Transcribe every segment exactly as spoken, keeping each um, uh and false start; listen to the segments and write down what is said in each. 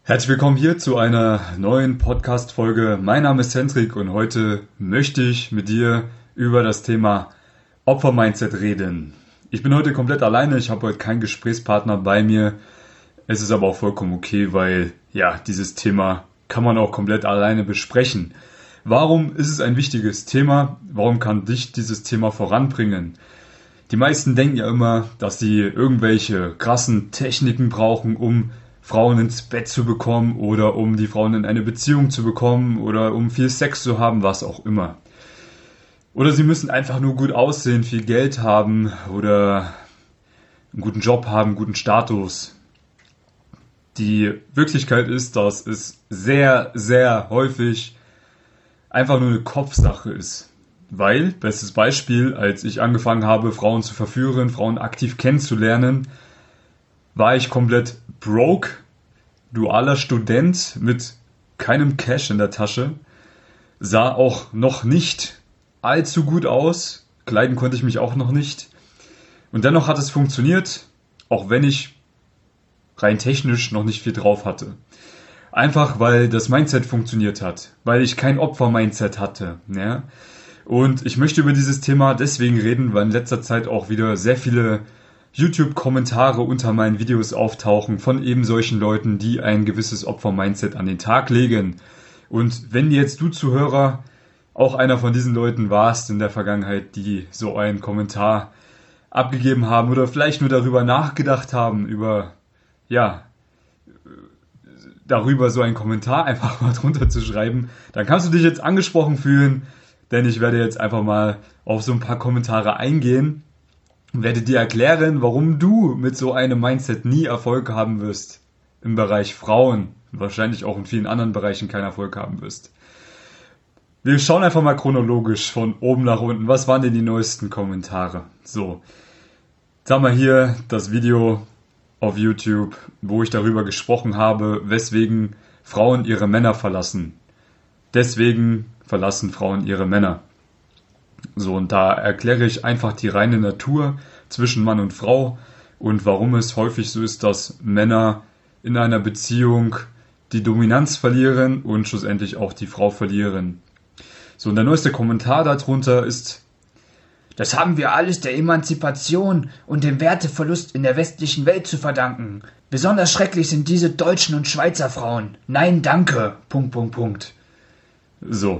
Herzlich willkommen hier zu einer neuen Podcast-Folge. Mein Name ist Hendrik und heute möchte ich mit dir über das Thema Opfer-Mindset reden. Ich bin heute komplett alleine, ich habe heute keinen Gesprächspartner bei mir. Es ist aber auch vollkommen okay, weil ja, dieses Thema kann man auch komplett alleine besprechen. Warum ist es ein wichtiges Thema? Warum kann dich dieses Thema voranbringen? Die meisten denken ja immer, dass sie irgendwelche krassen Techniken brauchen, um Frauen ins Bett zu bekommen oder um die Frauen in eine Beziehung zu bekommen oder um viel Sex zu haben, was auch immer. Oder sie müssen einfach nur gut aussehen, viel Geld haben oder einen guten Job haben, einen guten Status. Die Wirklichkeit ist, dass es sehr, sehr häufig einfach nur eine Kopfsache ist. Weil, bestes Beispiel, als ich angefangen habe, Frauen zu verführen, Frauen aktiv kennenzulernen, war ich komplett broke, dualer Student mit keinem Cash in der Tasche, sah auch noch nicht allzu gut aus, kleiden konnte ich mich auch noch nicht. Und dennoch hat es funktioniert, auch wenn ich rein technisch noch nicht viel drauf hatte. Einfach weil das Mindset funktioniert hat, weil ich kein Opfer-Mindset hatte. Ja? Und ich möchte über dieses Thema deswegen reden, weil in letzter Zeit auch wieder sehr viele YouTube-Kommentare unter meinen Videos auftauchen von eben solchen Leuten, die ein gewisses Opfer-Mindset an den Tag legen. Und wenn jetzt du Zuhörer auch einer von diesen Leuten warst in der Vergangenheit, die so einen Kommentar abgegeben haben oder vielleicht nur darüber nachgedacht haben, über, ja, darüber so einen Kommentar einfach mal drunter zu schreiben, dann kannst du dich jetzt angesprochen fühlen, denn ich werde jetzt einfach mal auf so ein paar Kommentare eingehen und werde dir erklären, warum du mit so einem Mindset nie Erfolg haben wirst im Bereich Frauen und wahrscheinlich auch in vielen anderen Bereichen keinen Erfolg haben wirst. Wir schauen einfach mal chronologisch von oben nach unten. Was waren denn die neuesten Kommentare? So, jetzt haben wir hier das Video auf YouTube, wo ich darüber gesprochen habe, weswegen Frauen ihre Männer verlassen. Deswegen verlassen Frauen ihre Männer. So, und da erkläre ich einfach die reine Natur zwischen Mann und Frau und warum es häufig so ist, dass Männer in einer Beziehung die Dominanz verlieren und schlussendlich auch die Frau verlieren. So, und der neueste Kommentar darunter ist: Das haben wir alles der Emanzipation und dem Werteverlust in der westlichen Welt zu verdanken. Besonders schrecklich sind diese deutschen und Schweizer Frauen. Nein, danke. Punkt, Punkt, Punkt. So.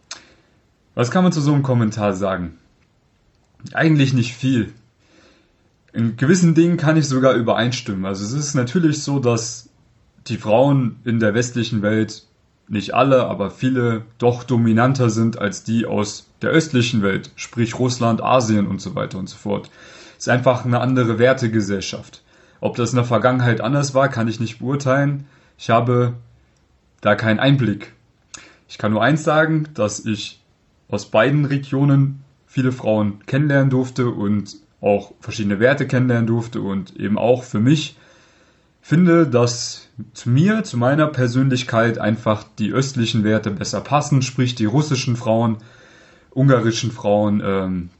Was kann man zu so einem Kommentar sagen? Eigentlich nicht viel. In gewissen Dingen kann ich sogar übereinstimmen. Also es ist natürlich so, dass die Frauen in der westlichen Welt, nicht alle, aber viele, doch dominanter sind als die aus der östlichen Welt, sprich Russland, Asien und so weiter und so fort. Es ist einfach eine andere Wertegesellschaft. Ob das in der Vergangenheit anders war, kann ich nicht beurteilen. Ich habe da keinen Einblick. Ich kann nur eins sagen, dass ich aus beiden Regionen viele Frauen kennenlernen durfte und auch verschiedene Werte kennenlernen durfte und eben auch für mich finde, dass zu mir, zu meiner Persönlichkeit einfach die östlichen Werte besser passen, sprich die russischen Frauen, ungarischen Frauen, ähm,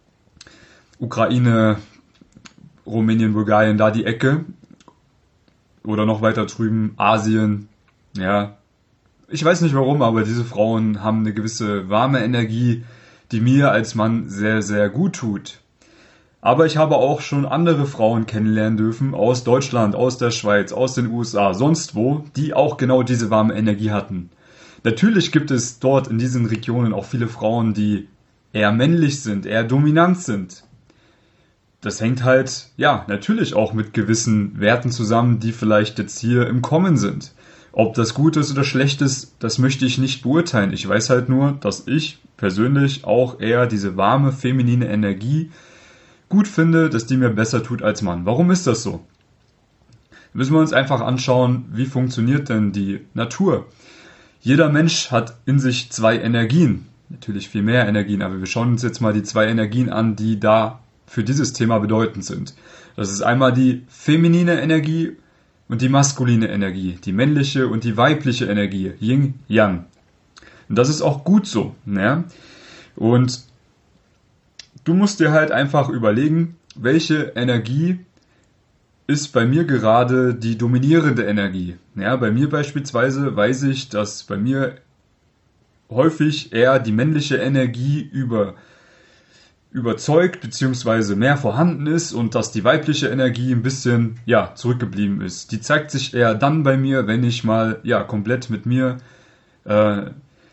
Ukraine, Rumänien, Bulgarien, da die Ecke oder noch weiter drüben Asien, ja. Ich weiß nicht warum, aber diese Frauen haben eine gewisse warme Energie, die mir als Mann sehr, sehr gut tut. Aber ich habe auch schon andere Frauen kennenlernen dürfen, aus Deutschland, aus der Schweiz, aus den U S A, sonst wo, die auch genau diese warme Energie hatten. Natürlich gibt es dort in diesen Regionen auch viele Frauen, die eher männlich sind, eher dominant sind. Das hängt halt, ja, natürlich auch mit gewissen Werten zusammen, die vielleicht jetzt hier im Kommen sind. Ob das gut ist oder schlecht ist, das möchte ich nicht beurteilen. Ich weiß halt nur, dass ich persönlich auch eher diese warme, feminine Energie gut finde, dass die mir besser tut als Mann. Warum ist das so? Müssen wir uns einfach anschauen, wie funktioniert denn die Natur? Jeder Mensch hat in sich zwei Energien. Natürlich viel mehr Energien, aber wir schauen uns jetzt mal die zwei Energien an, die da für dieses Thema bedeutend sind. Das ist einmal die feminine Energie und die maskuline Energie, die männliche und die weibliche Energie, Yin, Yang. Und das ist auch gut so. Ne? Und du musst dir halt einfach überlegen, welche Energie ist bei mir gerade die dominierende Energie. Ja, bei mir beispielsweise weiß ich, dass bei mir häufig eher die männliche Energie über, überzeugt bzw. mehr vorhanden ist und dass die weibliche Energie ein bisschen ja, zurückgeblieben ist. Die zeigt sich eher dann bei mir, wenn ich mal ja, komplett mit mir äh,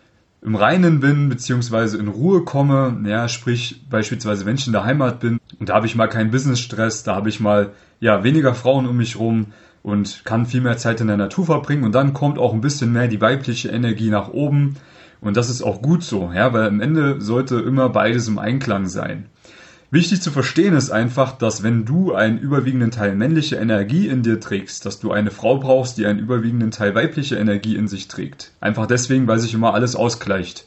im Reinen bin, beziehungsweise in Ruhe komme, ja, sprich beispielsweise wenn ich in der Heimat bin und da habe ich mal keinen Businessstress, da habe ich mal ja weniger Frauen um mich rum und kann viel mehr Zeit in der Natur verbringen und dann kommt auch ein bisschen mehr die weibliche Energie nach oben und das ist auch gut so, ja, weil am Ende sollte immer beides im Einklang sein. Wichtig zu verstehen ist einfach, dass wenn du einen überwiegenden Teil männliche Energie in dir trägst, dass du eine Frau brauchst, die einen überwiegenden Teil weibliche Energie in sich trägt. Einfach deswegen, weil sich immer alles ausgleicht.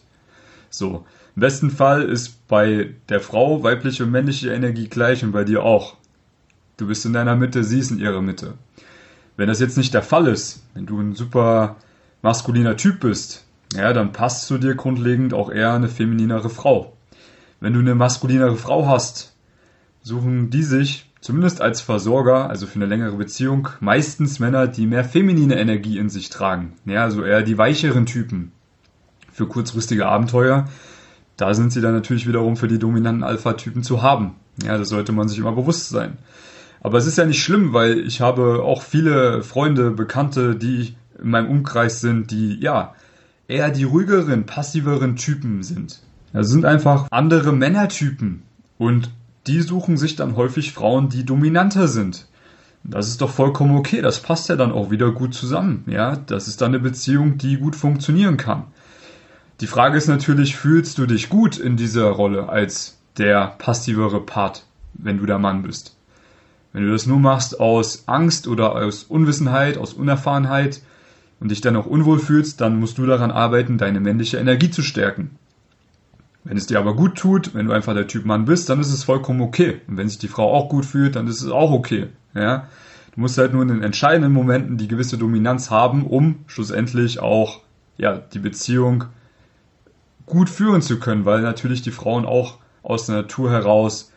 So, im besten Fall ist bei der Frau weibliche und männliche Energie gleich und bei dir auch. Du bist in deiner Mitte, sie ist in ihrer Mitte. Wenn das jetzt nicht der Fall ist, wenn du ein super maskuliner Typ bist, ja, dann passt zu dir grundlegend auch eher eine femininere Frau. Wenn du eine maskulinere Frau hast, suchen die sich, zumindest als Versorger, also für eine längere Beziehung, meistens Männer, die mehr feminine Energie in sich tragen. Ja, also eher die weicheren Typen. Für kurzfristige Abenteuer, da sind sie dann natürlich wiederum für die dominanten Alpha-Typen zu haben. Ja, das sollte man sich immer bewusst sein. Aber es ist ja nicht schlimm, weil ich habe auch viele Freunde, Bekannte, die in meinem Umkreis sind, die ja eher die ruhigeren, passiveren Typen sind. Das sind einfach andere Männertypen und die suchen sich dann häufig Frauen, die dominanter sind. Das ist doch vollkommen okay, das passt ja dann auch wieder gut zusammen. Ja, das ist dann eine Beziehung, die gut funktionieren kann. Die Frage ist natürlich, fühlst du dich gut in dieser Rolle als der passivere Part, wenn du der Mann bist? Wenn du das nur machst aus Angst oder aus Unwissenheit, aus Unerfahrenheit und dich dann auch unwohl fühlst, dann musst du daran arbeiten, deine männliche Energie zu stärken. Wenn es dir aber gut tut, wenn du einfach der Typ Mann bist, dann ist es vollkommen okay. Und wenn sich die Frau auch gut fühlt, dann ist es auch okay. Ja? Du musst halt nur in den entscheidenden Momenten die gewisse Dominanz haben, um schlussendlich auch ja, die Beziehung gut führen zu können, weil natürlich die Frauen auch aus der Natur heraus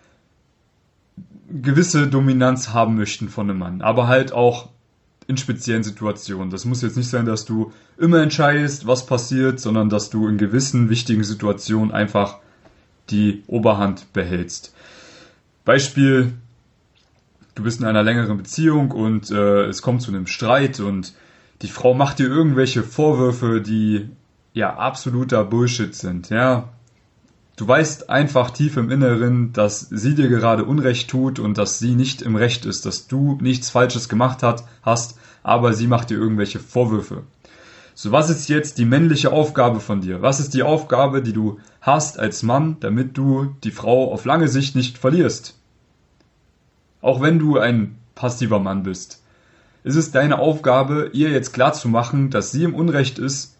gewisse Dominanz haben möchten von einem Mann, aber halt auch in speziellen Situationen. Das muss jetzt nicht sein, dass du immer entscheidest, was passiert, sondern dass du in gewissen wichtigen Situationen einfach die Oberhand behältst. Beispiel, du bist in einer längeren Beziehung und äh, es kommt zu einem Streit und die Frau macht dir irgendwelche Vorwürfe, die ja absoluter Bullshit sind. Ja, du weißt einfach tief im Inneren, dass sie dir gerade Unrecht tut und dass sie nicht im Recht ist, dass du nichts Falsches gemacht hat, hast, aber sie macht dir irgendwelche Vorwürfe. So, was ist jetzt die männliche Aufgabe von dir? Was ist die Aufgabe, die du hast als Mann, damit du die Frau auf lange Sicht nicht verlierst? Auch wenn du ein passiver Mann bist, ist es deine Aufgabe, ihr jetzt klarzumachen, dass sie im Unrecht ist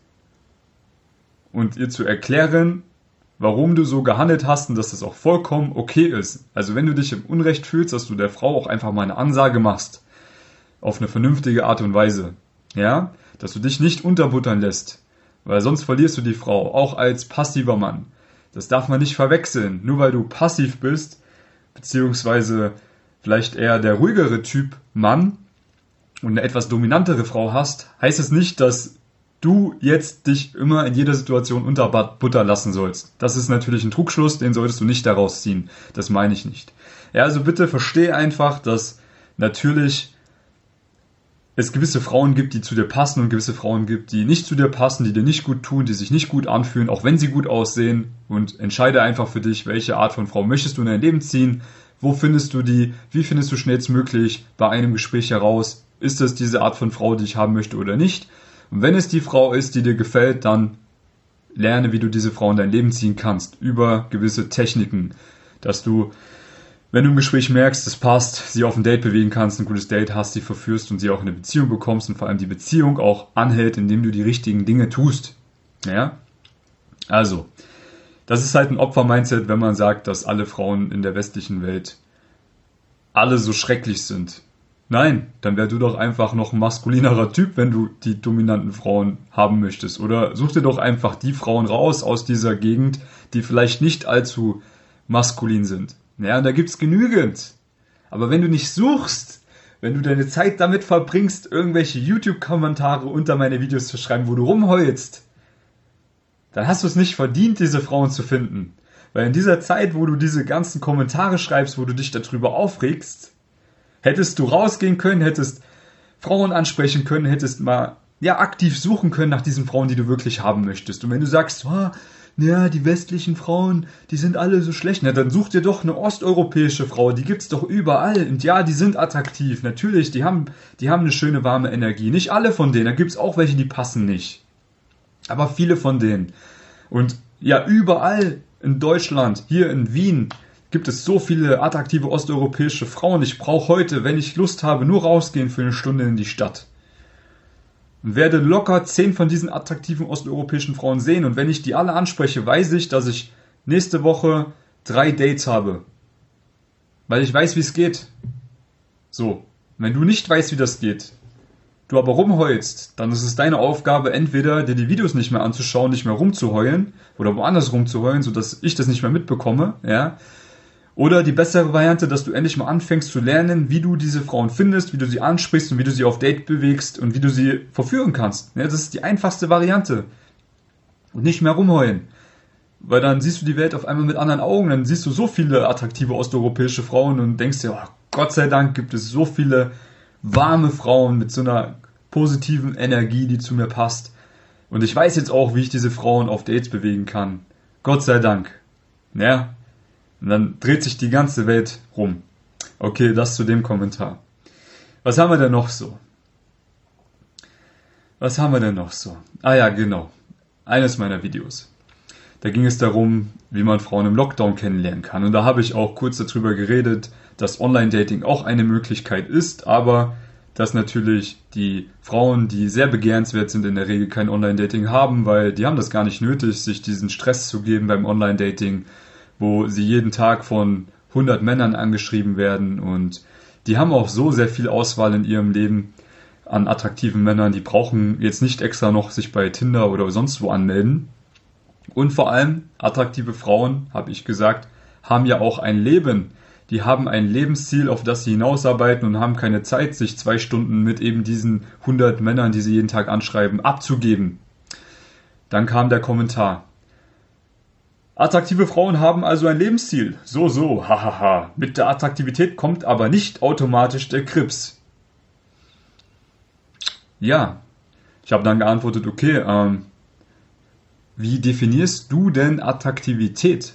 und ihr zu erklären, warum du so gehandelt hast und dass das auch vollkommen okay ist. Also wenn du dich im Unrecht fühlst, dass du der Frau auch einfach mal eine Ansage machst. Auf eine vernünftige Art und Weise. Ja? Dass du dich nicht unterbuttern lässt. Weil sonst verlierst du die Frau, auch als passiver Mann. Das darf man nicht verwechseln. Nur weil du passiv bist, beziehungsweise vielleicht eher der ruhigere Typ Mann und eine etwas dominantere Frau hast, heißt es nicht, dass du jetzt dich immer in jeder Situation unterbuttern lassen sollst. Das ist natürlich ein Trugschluss, den solltest du nicht daraus ziehen. Das meine ich nicht. Ja, also bitte versteh einfach, dass natürlich es gewisse Frauen gibt, die zu dir passen und gewisse Frauen gibt, die nicht zu dir passen, die dir nicht gut tun, die sich nicht gut anfühlen, auch wenn sie gut aussehen, und entscheide einfach für dich, welche Art von Frau möchtest du in dein Leben ziehen, wo findest du die, wie findest du schnellstmöglich bei einem Gespräch heraus, ist es diese Art von Frau, die ich haben möchte oder nicht. Und wenn es die Frau ist, die dir gefällt, dann lerne, wie du diese Frau in dein Leben ziehen kannst, über gewisse Techniken, dass du, wenn du im Gespräch merkst, es passt, sie auf ein Date bewegen kannst, ein gutes Date hast, sie verführst und sie auch in eine Beziehung bekommst und vor allem die Beziehung auch anhält, indem du die richtigen Dinge tust. Ja? Also, das ist halt ein Opfer-Mindset, wenn man sagt, dass alle Frauen in der westlichen Welt alle so schrecklich sind. Nein, dann wär du doch einfach noch ein maskulinerer Typ, wenn du die dominanten Frauen haben möchtest. Oder such dir doch einfach die Frauen raus aus dieser Gegend, die vielleicht nicht allzu maskulin sind. Ja, und da gibt's genügend. Aber wenn du nicht suchst, wenn du deine Zeit damit verbringst, irgendwelche YouTube-Kommentare unter meine Videos zu schreiben, wo du rumheulst, dann hast du es nicht verdient, diese Frauen zu finden. Weil in dieser Zeit, wo du diese ganzen Kommentare schreibst, wo du dich darüber aufregst, hättest du rausgehen können, hättest Frauen ansprechen können, hättest mal ja aktiv suchen können nach diesen Frauen, die du wirklich haben möchtest. Und wenn du sagst, oh, ja, die westlichen Frauen, die sind alle so schlecht, na, dann such dir doch eine osteuropäische Frau, die gibt's doch überall. Und ja, die sind attraktiv, natürlich, die haben, die haben eine schöne, warme Energie. Nicht alle von denen, da gibt's auch welche, die passen nicht. Aber viele von denen. Und ja, überall in Deutschland, hier in Wien, gibt es so viele attraktive osteuropäische Frauen. Ich brauche heute, wenn ich Lust habe, nur rausgehen für eine Stunde in die Stadt. Und werde locker zehn von diesen attraktiven osteuropäischen Frauen sehen. Und wenn ich die alle anspreche, weiß ich, dass ich nächste Woche drei Dates habe. Weil ich weiß, wie es geht. So, wenn du nicht weißt, wie das geht, du aber rumheulst, dann ist es deine Aufgabe, entweder dir die Videos nicht mehr anzuschauen, nicht mehr rumzuheulen oder woanders rumzuheulen, sodass ich das nicht mehr mitbekomme, ja. Oder die bessere Variante, dass du endlich mal anfängst zu lernen, wie du diese Frauen findest, wie du sie ansprichst und wie du sie auf Date bewegst und wie du sie verführen kannst. Ja, das ist die einfachste Variante. Und nicht mehr rumheulen. Weil dann siehst du die Welt auf einmal mit anderen Augen, dann siehst du so viele attraktive osteuropäische Frauen und denkst dir, oh, Gott sei Dank gibt es so viele warme Frauen mit so einer positiven Energie, die zu mir passt. Und ich weiß jetzt auch, wie ich diese Frauen auf Dates bewegen kann. Gott sei Dank. Ja. Und dann dreht sich die ganze Welt rum. Okay, das zu dem Kommentar. Was haben wir denn noch so? Was haben wir denn noch so? Ah ja, genau. Eines meiner Videos. Da ging es darum, wie man Frauen im Lockdown kennenlernen kann. Und da habe ich auch kurz darüber geredet, dass Online-Dating auch eine Möglichkeit ist, aber dass natürlich die Frauen, die sehr begehrenswert sind, in der Regel kein Online-Dating haben, weil die haben das gar nicht nötig, sich diesen Stress zu geben beim Online-Dating, wo sie jeden Tag von hundert Männern angeschrieben werden und die haben auch so sehr viel Auswahl in ihrem Leben an attraktiven Männern, die brauchen jetzt nicht extra noch sich bei Tinder oder sonst wo anmelden. Und vor allem, attraktive Frauen, habe ich gesagt, haben ja auch ein Leben. Die haben ein Lebensziel, auf das sie hinausarbeiten und haben keine Zeit, sich zwei Stunden mit eben diesen hundert Männern, die sie jeden Tag anschreiben, abzugeben. Dann kam der Kommentar. Attraktive Frauen haben also ein Lebensziel. So, so, hahaha. Mit der Attraktivität kommt aber nicht automatisch der Krebs. Ja, ich habe dann geantwortet, okay, ähm, wie definierst du denn Attraktivität?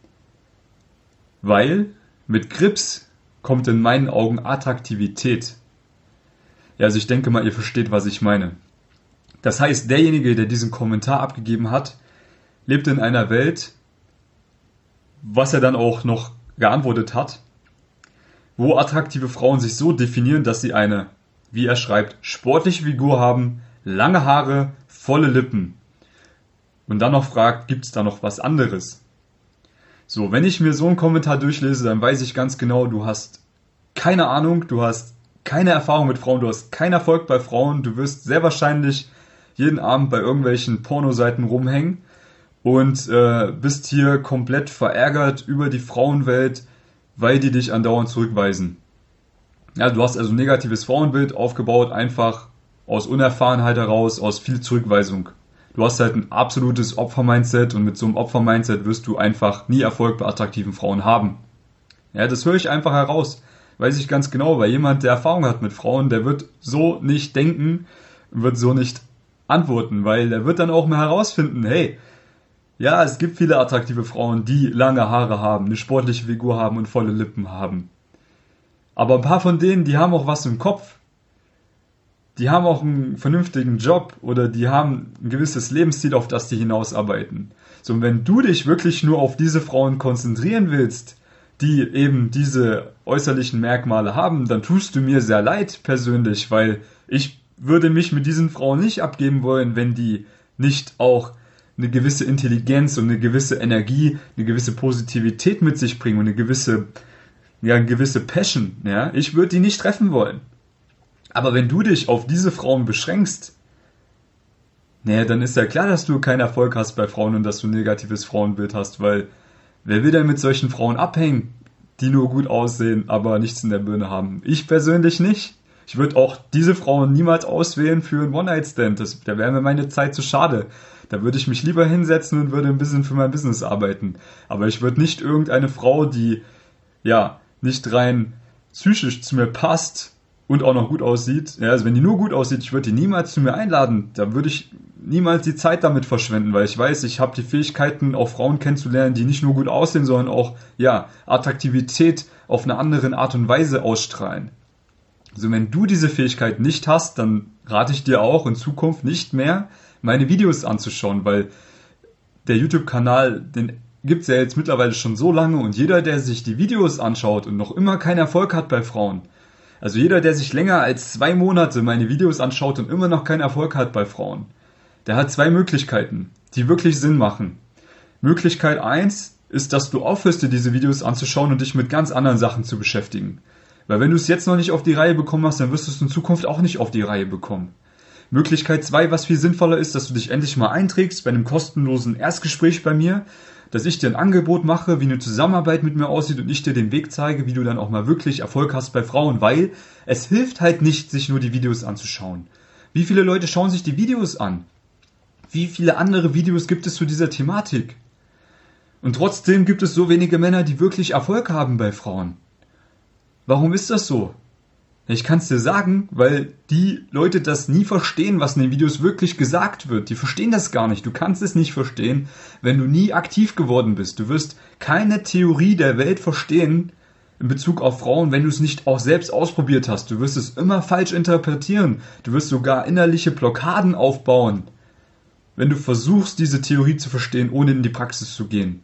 Weil mit Krebs kommt in meinen Augen Attraktivität. Ja, also ich denke mal, ihr versteht, was ich meine. Das heißt, derjenige, der diesen Kommentar abgegeben hat, lebt in einer Welt, was er dann auch noch geantwortet hat, wo attraktive Frauen sich so definieren, dass sie eine, wie er schreibt, sportliche Figur haben, lange Haare, volle Lippen. Und dann noch fragt, gibt es da noch was anderes? So, wenn ich mir so einen Kommentar durchlese, dann weiß ich ganz genau, du hast keine Ahnung, du hast keine Erfahrung mit Frauen, du hast keinen Erfolg bei Frauen, du wirst sehr wahrscheinlich jeden Abend bei irgendwelchen Pornoseiten rumhängen und äh, bist hier komplett verärgert über die Frauenwelt, weil die dich andauernd zurückweisen. Ja, du hast also ein negatives Frauenbild aufgebaut, einfach aus Unerfahrenheit heraus, aus viel Zurückweisung. Du hast halt ein absolutes Opfer-Mindset und mit so einem Opfer-Mindset wirst du einfach nie Erfolg bei attraktiven Frauen haben. Ja, das höre ich einfach heraus. Weiß ich ganz genau, weil jemand, der Erfahrung hat mit Frauen, der wird so nicht denken, wird so nicht antworten, weil der wird dann auch mal herausfinden, hey, ja, es gibt viele attraktive Frauen, die lange Haare haben, eine sportliche Figur haben und volle Lippen haben. Aber ein paar von denen, die haben auch was im Kopf. Die haben auch einen vernünftigen Job oder die haben ein gewisses Lebensziel, auf das die hinausarbeiten. So, und wenn du dich wirklich nur auf diese Frauen konzentrieren willst, die eben diese äußerlichen Merkmale haben, dann tust du mir sehr leid persönlich, weil ich würde mich mit diesen Frauen nicht abgeben wollen, wenn die nicht auch eine gewisse Intelligenz und eine gewisse Energie, eine gewisse Positivität mit sich bringen und eine gewisse, ja, eine gewisse Passion. Ja? Ich würde die nicht treffen wollen. Aber wenn du dich auf diese Frauen beschränkst, naja, dann ist ja klar, dass du keinen Erfolg hast bei Frauen und dass du ein negatives Frauenbild hast, weil wer will denn mit solchen Frauen abhängen, die nur gut aussehen, aber nichts in der Birne haben? Ich persönlich nicht. Ich würde auch diese Frauen niemals auswählen für einen One-Night-Stand. Das, da wäre mir meine Zeit zu schade. Da würde ich mich lieber hinsetzen und würde ein bisschen für mein Business arbeiten. Aber ich würde nicht irgendeine Frau, die ja nicht rein psychisch zu mir passt und auch noch gut aussieht, ja, also wenn die nur gut aussieht, ich würde die niemals zu mir einladen. Da würde ich niemals die Zeit damit verschwenden, weil ich weiß, ich habe die Fähigkeiten, auch Frauen kennenzulernen, die nicht nur gut aussehen, sondern auch ja Attraktivität auf eine andere Art und Weise ausstrahlen. Also wenn du diese Fähigkeit nicht hast, dann rate ich dir auch in Zukunft nicht mehr, meine Videos anzuschauen, weil der YouTube-Kanal, den gibt's ja jetzt mittlerweile schon so lange und jeder, der sich die Videos anschaut und noch immer keinen Erfolg hat bei Frauen, also jeder, der sich länger als zwei Monate meine Videos anschaut und immer noch keinen Erfolg hat bei Frauen, der hat zwei Möglichkeiten, die wirklich Sinn machen. Möglichkeit eins ist, dass du aufhörst, dir diese Videos anzuschauen und dich mit ganz anderen Sachen zu beschäftigen. Weil wenn du es jetzt noch nicht auf die Reihe bekommen hast, dann wirst du es in Zukunft auch nicht auf die Reihe bekommen. Möglichkeit zwei, was viel sinnvoller ist, dass du dich endlich mal einträgst bei einem kostenlosen Erstgespräch bei mir, dass ich dir ein Angebot mache, wie eine Zusammenarbeit mit mir aussieht und ich dir den Weg zeige, wie du dann auch mal wirklich Erfolg hast bei Frauen, weil es hilft halt nicht, sich nur die Videos anzuschauen. Wie viele Leute schauen sich die Videos an? Wie viele andere Videos gibt es zu dieser Thematik? Und trotzdem gibt es so wenige Männer, die wirklich Erfolg haben bei Frauen. Warum ist das so? Ich kann es dir sagen, weil die Leute das nie verstehen, was in den Videos wirklich gesagt wird. Die verstehen das gar nicht. Du kannst es nicht verstehen, wenn du nie aktiv geworden bist. Du wirst keine Theorie der Welt verstehen in Bezug auf Frauen, wenn du es nicht auch selbst ausprobiert hast. Du wirst es immer falsch interpretieren. Du wirst sogar innerliche Blockaden aufbauen, wenn du versuchst, diese Theorie zu verstehen, ohne in die Praxis zu gehen.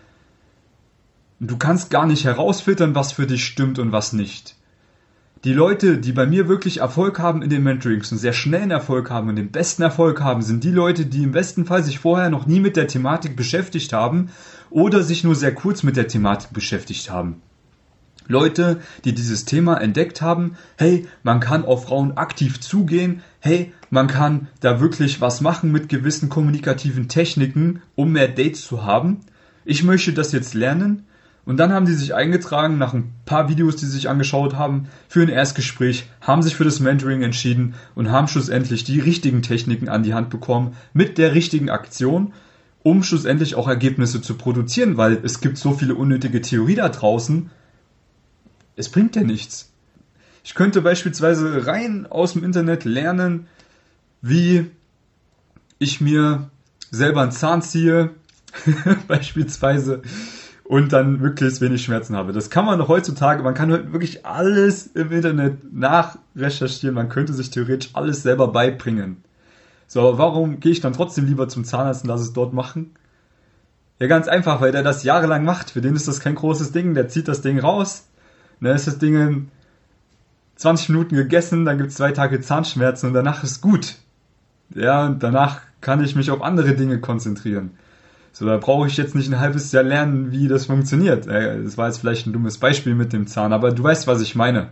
Du kannst gar nicht herausfiltern, was für dich stimmt und was nicht. Die Leute, die bei mir wirklich Erfolg haben in den Mentorings und sehr schnellen Erfolg haben und den besten Erfolg haben, sind die Leute, die im besten Fall sich vorher noch nie mit der Thematik beschäftigt haben oder sich nur sehr kurz mit der Thematik beschäftigt haben. Leute, die dieses Thema entdeckt haben, hey, man kann auf Frauen aktiv zugehen, hey, man kann da wirklich was machen mit gewissen kommunikativen Techniken, um mehr Dates zu haben. Ich möchte das jetzt lernen. Und dann haben die sich eingetragen, nach ein paar Videos, die sie sich angeschaut haben, für ein Erstgespräch, haben sich für das Mentoring entschieden und haben schlussendlich die richtigen Techniken an die Hand bekommen, mit der richtigen Aktion, um schlussendlich auch Ergebnisse zu produzieren, weil es gibt so viele unnötige Theorie da draußen, es bringt ja nichts. Ich könnte beispielsweise rein aus dem Internet lernen, wie ich mir selber einen Zahn ziehe, beispielsweise, und dann wirklich wenig Schmerzen habe. Das kann man noch heutzutage, man kann heute wirklich alles im Internet nachrecherchieren, man könnte sich theoretisch alles selber beibringen. So, warum gehe ich dann trotzdem lieber zum Zahnarzt und lasse es dort machen? Ja, ganz einfach, weil der das jahrelang macht. Für den ist das kein großes Ding, der zieht das Ding raus, dann ist das Ding in zwanzig Minuten gegessen, dann gibt es zwei Tage Zahnschmerzen und danach ist gut. Ja, und danach kann ich mich auf andere Dinge konzentrieren. So, da brauche ich jetzt nicht ein halbes Jahr lernen, wie das funktioniert. Das war jetzt vielleicht ein dummes Beispiel mit dem Zahn, aber du weißt, was ich meine.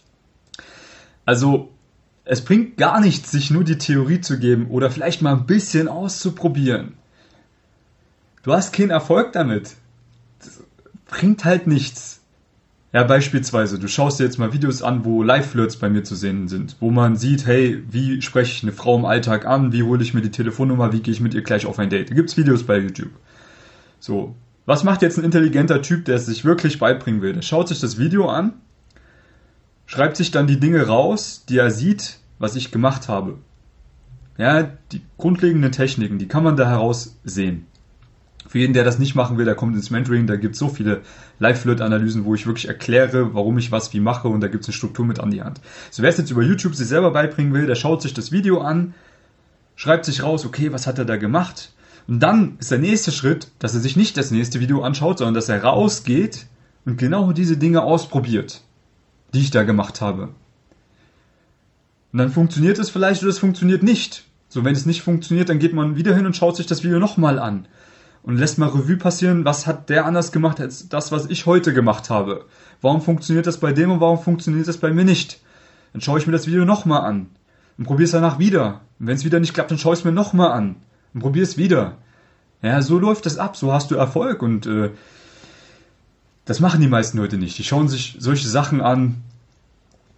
Also, es bringt gar nichts, sich nur die Theorie zu geben oder vielleicht mal ein bisschen auszuprobieren. Du hast keinen Erfolg damit. Das bringt halt nichts. Ja, beispielsweise, du schaust dir jetzt mal Videos an, wo Live-Flirts bei mir zu sehen sind, wo man sieht, hey, wie spreche ich eine Frau im Alltag an, wie hole ich mir die Telefonnummer, wie gehe ich mit ihr gleich auf ein Date. Da gibt's Videos bei YouTube. So, was macht jetzt ein intelligenter Typ, der es sich wirklich beibringen will? Der schaut sich das Video an, schreibt sich dann die Dinge raus, die er sieht, was ich gemacht habe. Ja, die grundlegenden Techniken, die kann man da heraus sehen. Für jeden, der das nicht machen will, der kommt ins Mentoring, da gibt es so viele Live-Flirt-Analysen, wo ich wirklich erkläre, warum ich was wie mache und da gibt es eine Struktur mit an die Hand. So, wer es jetzt über YouTube sich selber beibringen will, der schaut sich das Video an, schreibt sich raus, okay, was hat er da gemacht? Und dann ist der nächste Schritt, dass er sich nicht das nächste Video anschaut, sondern dass er rausgeht und genau diese Dinge ausprobiert, die ich da gemacht habe. Und dann funktioniert es vielleicht oder es funktioniert nicht. So, wenn es nicht funktioniert, dann geht man wieder hin und schaut sich das Video nochmal an. Und lässt mal Revue passieren, was hat der anders gemacht als das, was ich heute gemacht habe. Warum funktioniert das bei dem und warum funktioniert das bei mir nicht? Dann schaue ich mir das Video nochmal an und probiere es danach wieder. Und wenn es wieder nicht klappt, dann schaue ich es mir nochmal an und probiere es wieder. Ja, so läuft das ab, so hast du Erfolg und äh, das machen die meisten Leute nicht. Die schauen sich solche Sachen an,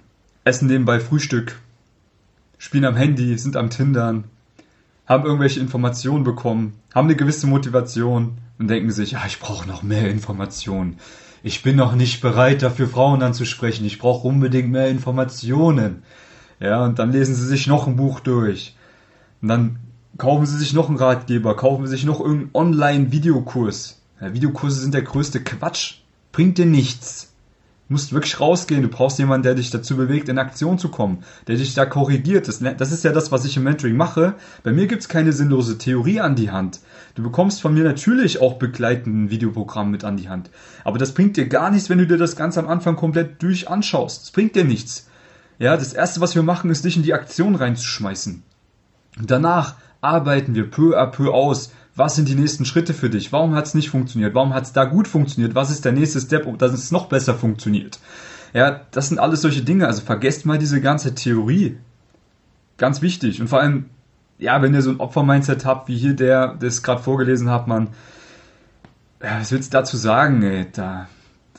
essen nebenbei Frühstück, spielen am Handy, sind am Tindern, haben irgendwelche Informationen bekommen, haben eine gewisse Motivation und denken sich, ja, ich brauche noch mehr Informationen. Ich bin noch nicht bereit, dafür Frauen anzusprechen. Ich brauche unbedingt mehr Informationen. Ja, und dann lesen sie sich noch ein Buch durch. Und dann kaufen sie sich noch einen Ratgeber, kaufen sie sich noch irgendeinen Online-Videokurs. Ja, Videokurse sind der größte Quatsch. Bringt dir nichts. Du musst wirklich rausgehen. Du brauchst jemanden, der dich dazu bewegt, in Aktion zu kommen. Der dich da korrigiert. Das, das ist ja das, was ich im Mentoring mache. Bei mir gibt's keine sinnlose Theorie an die Hand. Du bekommst von mir natürlich auch begleitend ein Videoprogramm mit an die Hand. Aber das bringt dir gar nichts, wenn du dir das ganz am Anfang komplett durch anschaust. Das bringt dir nichts. Ja, das Erste, was wir machen, ist, dich in die Aktion reinzuschmeißen. Und danach arbeiten wir peu à peu aus. Was sind die nächsten Schritte für dich? Warum hat es nicht funktioniert? Warum hat es da gut funktioniert? Was ist der nächste Step, um dass es noch besser funktioniert? Ja, das sind alles solche Dinge. Also vergesst mal diese ganze Theorie. Ganz wichtig. Und vor allem, ja, wenn ihr so ein Opfer-Mindset habt, wie hier der, der es gerade vorgelesen hat, man, ja, was willst du dazu sagen, ey? Da,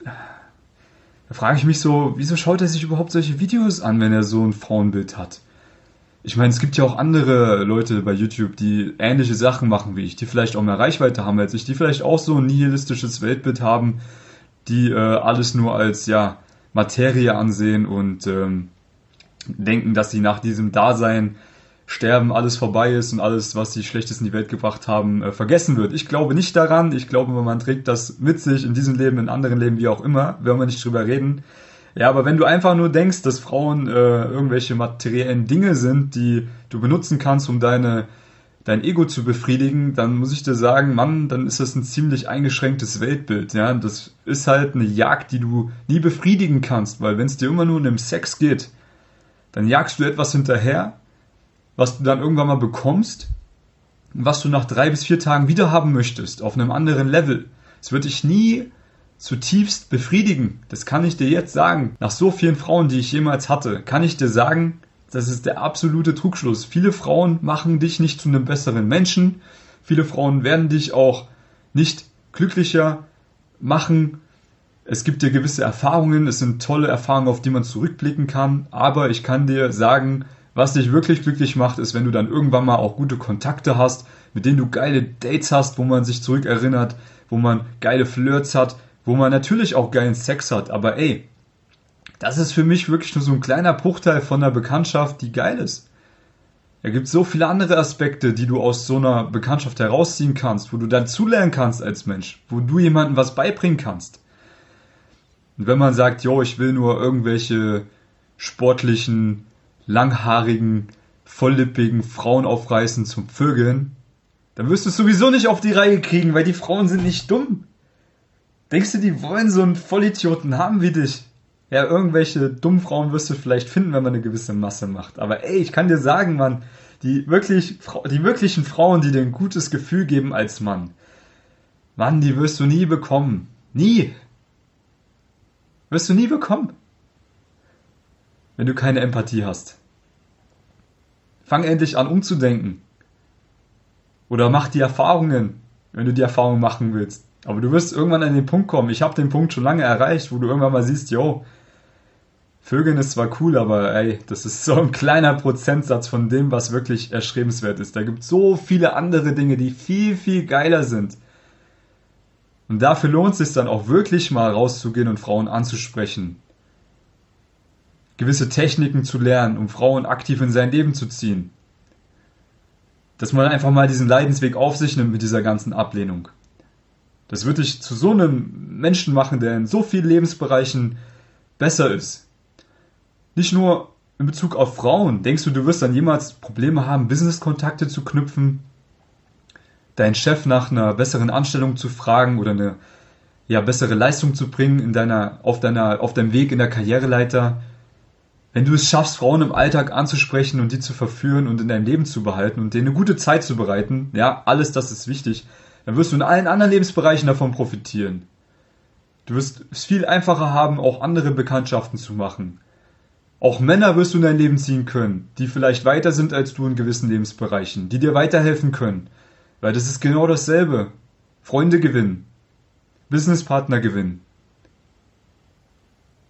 da frage ich mich so, wieso schaut er sich überhaupt solche Videos an, wenn er so ein Frauenbild hat? Ich meine, es gibt ja auch andere Leute bei YouTube, die ähnliche Sachen machen wie ich, die vielleicht auch mehr Reichweite haben als ich, die vielleicht auch so ein nihilistisches Weltbild haben, die äh, alles nur als ja Materie ansehen und ähm, denken, dass sie nach diesem Dasein sterben, alles vorbei ist und alles, was sie Schlechtes in die Welt gebracht haben, äh, vergessen wird. Ich glaube nicht daran. Ich glaube, man trägt das mit sich in diesem Leben, in anderen Leben, wie auch immer, werden wir nicht drüber reden. Ja, aber wenn du einfach nur denkst, dass Frauen äh, irgendwelche materiellen Dinge sind, die du benutzen kannst, um deine dein Ego zu befriedigen, dann muss ich dir sagen, Mann, dann ist das ein ziemlich eingeschränktes Weltbild. Ja, das ist halt eine Jagd, die du nie befriedigen kannst, weil wenn es dir immer nur um den Sex geht, dann jagst du etwas hinterher, was du dann irgendwann mal bekommst, was du nach drei bis vier Tagen wieder haben möchtest, auf einem anderen Level. Es wird dich nie zutiefst befriedigen. Das kann ich dir jetzt sagen. Nach so vielen Frauen, die ich jemals hatte, kann ich dir sagen, das ist der absolute Trugschluss. Viele Frauen machen dich nicht zu einem besseren Menschen. Viele Frauen werden dich auch nicht glücklicher machen. Es gibt dir gewisse Erfahrungen. Es sind tolle Erfahrungen, auf die man zurückblicken kann. Aber ich kann dir sagen, was dich wirklich glücklich macht, ist, wenn du dann irgendwann mal auch gute Kontakte hast, mit denen du geile Dates hast, wo man sich zurückerinnert, wo man geile Flirts hat, wo man natürlich auch geilen Sex hat, aber ey, das ist für mich wirklich nur so ein kleiner Bruchteil von einer Bekanntschaft, die geil ist. Es gibt so viele andere Aspekte, die du aus so einer Bekanntschaft herausziehen kannst, wo du dazulernen kannst als Mensch, wo du jemandem was beibringen kannst. Und wenn man sagt, jo, ich will nur irgendwelche sportlichen, langhaarigen, volllippigen Frauen aufreißen zum Vögeln, dann wirst du es sowieso nicht auf die Reihe kriegen, weil die Frauen sind nicht dumm. Denkst du, die wollen so einen Vollidioten haben wie dich? Ja, irgendwelche dummen Frauen wirst du vielleicht finden, wenn man eine gewisse Masse macht. Aber ey, ich kann dir sagen, Mann, die wirklich, die wirklichen Frauen, die dir ein gutes Gefühl geben als Mann, Mann, die wirst du nie bekommen. Nie. Wirst du nie bekommen. Wenn du keine Empathie hast. Fang endlich an umzudenken. Oder mach die Erfahrungen, wenn du die Erfahrung machen willst. Aber du wirst irgendwann an den Punkt kommen. Ich habe den Punkt schon lange erreicht, wo du irgendwann mal siehst, yo, Vögeln ist zwar cool, aber ey, das ist so ein kleiner Prozentsatz von dem, was wirklich erstrebenswert ist. Da gibt es so viele andere Dinge, die viel, viel geiler sind. Und dafür lohnt es sich dann auch wirklich mal rauszugehen und Frauen anzusprechen. Gewisse Techniken zu lernen, um Frauen aktiv in sein Leben zu ziehen. Dass man einfach mal diesen Leidensweg auf sich nimmt mit dieser ganzen Ablehnung. Das wird dich zu so einem Menschen machen, der in so vielen Lebensbereichen besser ist. Nicht nur in Bezug auf Frauen. Denkst du, du wirst dann jemals Probleme haben, Business-Kontakte zu knüpfen, deinen Chef nach einer besseren Anstellung zu fragen oder eine ja, bessere Leistung zu bringen in deiner, auf, deiner, auf deinem Weg in der Karriereleiter? Wenn du es schaffst, Frauen im Alltag anzusprechen und die zu verführen und in deinem Leben zu behalten und denen eine gute Zeit zu bereiten, ja, alles das ist wichtig, dann wirst du in allen anderen Lebensbereichen davon profitieren. Du wirst es viel einfacher haben, auch andere Bekanntschaften zu machen. Auch Männer wirst du in dein Leben ziehen können, die vielleicht weiter sind als du in gewissen Lebensbereichen, die dir weiterhelfen können. Weil das ist genau dasselbe. Freunde gewinnen. Businesspartner gewinnen.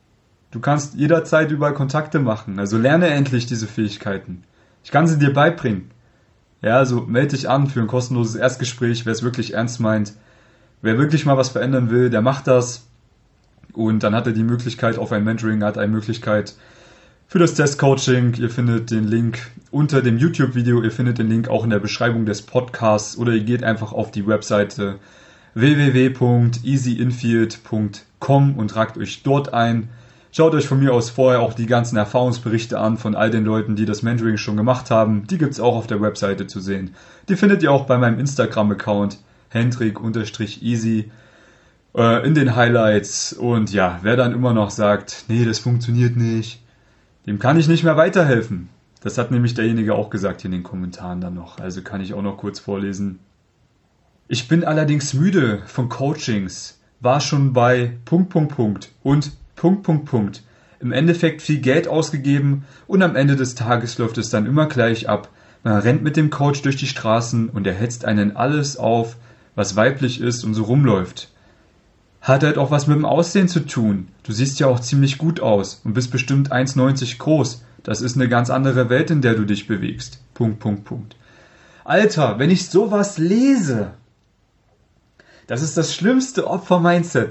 Du kannst jederzeit überall Kontakte machen. Also lerne endlich diese Fähigkeiten. Ich kann sie dir beibringen. Ja, also melde dich an für ein kostenloses Erstgespräch, wer es wirklich ernst meint. Wer wirklich mal was verändern will, der macht das. Und dann hat er die Möglichkeit auf ein Mentoring, hat eine Möglichkeit für das Testcoaching. Ihr findet den Link unter dem YouTube-Video. Ihr findet den Link auch in der Beschreibung des Podcasts. Oder ihr geht einfach auf die Webseite w w w punkt easy infield punkt com und tragt euch dort ein. Schaut euch von mir aus vorher auch die ganzen Erfahrungsberichte an von all den Leuten, die das Mentoring schon gemacht haben. Die gibt es auch auf der Webseite zu sehen. Die findet ihr auch bei meinem Instagram-Account hendrik-easy äh, in den Highlights. Und ja, wer dann immer noch sagt, nee, das funktioniert nicht, dem kann ich nicht mehr weiterhelfen. Das hat nämlich derjenige auch gesagt hier in den Kommentaren dann noch. Also kann ich auch noch kurz vorlesen. Ich bin allerdings müde von Coachings, war schon bei Punkt, Punkt, Punkt und Punkt, Punkt, Punkt. Im Endeffekt viel Geld ausgegeben und am Ende des Tages läuft es dann immer gleich ab. Man rennt mit dem Coach durch die Straßen und er hetzt einen alles auf, was weiblich ist und so rumläuft. Hat halt auch was mit dem Aussehen zu tun. Du siehst ja auch ziemlich gut aus und bist bestimmt eins neunzig groß. Das ist eine ganz andere Welt, in der du dich bewegst. Punkt, Punkt, Punkt. Alter, wenn ich sowas lese, das ist das schlimmste Opfer-Mindset.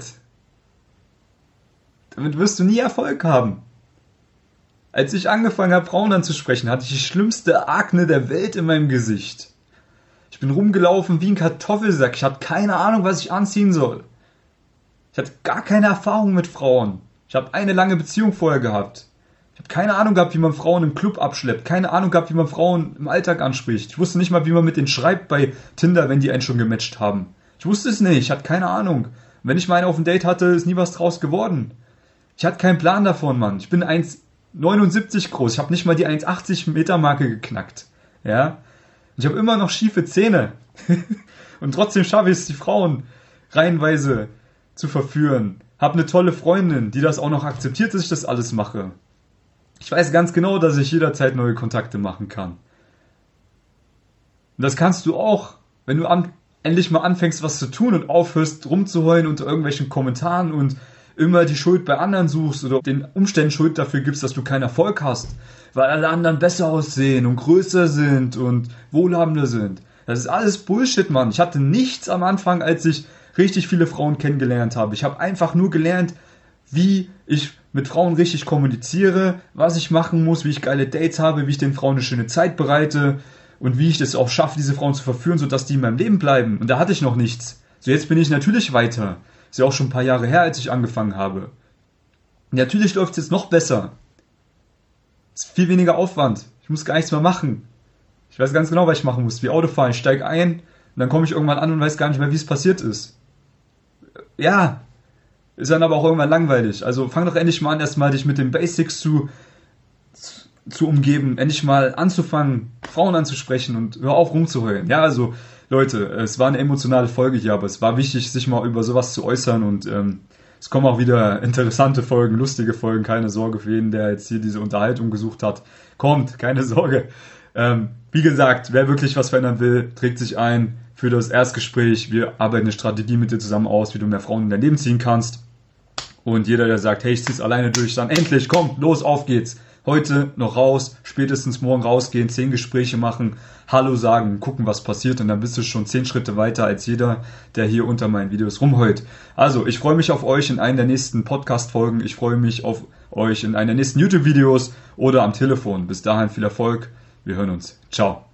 Damit wirst du nie Erfolg haben. Als ich angefangen habe, Frauen anzusprechen, hatte ich die schlimmste Akne der Welt in meinem Gesicht. Ich bin rumgelaufen wie ein Kartoffelsack. Ich hatte keine Ahnung, was ich anziehen soll. Ich hatte gar keine Erfahrung mit Frauen. Ich habe eine lange Beziehung vorher gehabt. Ich habe keine Ahnung gehabt, wie man Frauen im Club abschleppt. Keine Ahnung gehabt, wie man Frauen im Alltag anspricht. Ich wusste nicht mal, wie man mit denen schreibt bei Tinder, wenn die einen schon gematcht haben. Ich wusste es nicht. Ich hatte keine Ahnung. Und wenn ich mal einen auf ein Date hatte, ist nie was draus geworden. Ich hatte keinen Plan davon, Mann. Ich bin eins neunundsiebzig groß. Ich habe nicht mal die eins achtzig Meter Marke geknackt. Ja? Ich habe immer noch schiefe Zähne. Und trotzdem schaffe ich es, die Frauen reihenweise zu verführen. Habe eine tolle Freundin, die das auch noch akzeptiert, dass ich das alles mache. Ich weiß ganz genau, dass ich jederzeit neue Kontakte machen kann. Und das kannst du auch, wenn du an, endlich mal anfängst, was zu tun und aufhörst, rumzuheulen unter irgendwelchen Kommentaren und immer die Schuld bei anderen suchst oder den Umständen Schuld dafür gibst, dass du keinen Erfolg hast, weil alle anderen besser aussehen und größer sind und wohlhabender sind. Das ist alles Bullshit, Mann. Ich hatte nichts am Anfang, als ich richtig viele Frauen kennengelernt habe. Ich habe einfach nur gelernt, wie ich mit Frauen richtig kommuniziere, was ich machen muss, wie ich geile Dates habe, wie ich den Frauen eine schöne Zeit bereite und wie ich das auch schaffe, diese Frauen zu verführen, sodass die in meinem Leben bleiben. Und da hatte ich noch nichts. So, jetzt bin ich natürlich weiter. Ist ja auch schon ein paar Jahre her, als ich angefangen habe. Und natürlich läuft es jetzt noch besser. Es ist viel weniger Aufwand. Ich muss gar nichts mehr machen. Ich weiß ganz genau, was ich machen muss. Wie Autofahren. Ich steige ein und dann komme ich irgendwann an und weiß gar nicht mehr, wie es passiert ist. Ja, ist dann aber auch irgendwann langweilig. Also fang doch endlich mal an, erstmal dich mit den Basics zu, zu umgeben. Endlich mal anzufangen, Frauen anzusprechen und hör auf rumzuheulen. Ja, also Leute, es war eine emotionale Folge hier, aber es war wichtig, sich mal über sowas zu äußern und ähm, es kommen auch wieder interessante Folgen, lustige Folgen, keine Sorge für jeden, der jetzt hier diese Unterhaltung gesucht hat. Kommt, keine Sorge. Ähm, wie gesagt, wer wirklich was verändern will, trägt sich ein für das Erstgespräch. Wir arbeiten eine Strategie mit dir zusammen aus, wie du mehr Frauen in dein Leben ziehen kannst. Und jeder, der sagt, hey, ich zieh's alleine durch, dann endlich, komm, los, auf geht's. Heute noch raus, spätestens morgen rausgehen, zehn Gespräche machen, Hallo sagen, gucken, was passiert und dann bist du schon zehn Schritte weiter als jeder, der hier unter meinen Videos rumheult. Also, ich freue mich auf euch in einer der nächsten Podcast-Folgen, ich freue mich auf euch in einer der nächsten YouTube-Videos oder am Telefon. Bis dahin viel Erfolg, wir hören uns. Ciao.